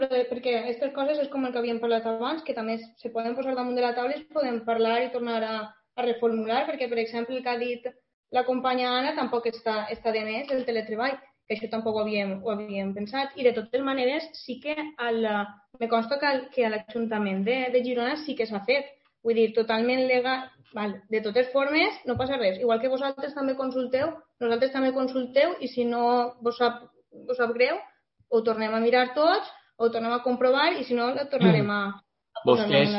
perquè aquestes coses és com el que havíem parlat abans, que també se poden posar damunt de la taula i es poden parlar i tornar a reformular, perquè, per exemple, el que ha dit la companya Anna tampoc està de més, el teletreball, que això tampoc ho havíem pensat. I de totes maneres, sí que me consta que a l'Ajuntament de Girona sí que s'ha fet. Vull dir, totalment legal. Val. De totes formes, no passa res. Igual que vosaltres també consulteu, nosaltres també consulteu i si no vos sap greu, ho tornem a mirar tots, ho tornem a comprovar i si no, la tornarem a posar damunt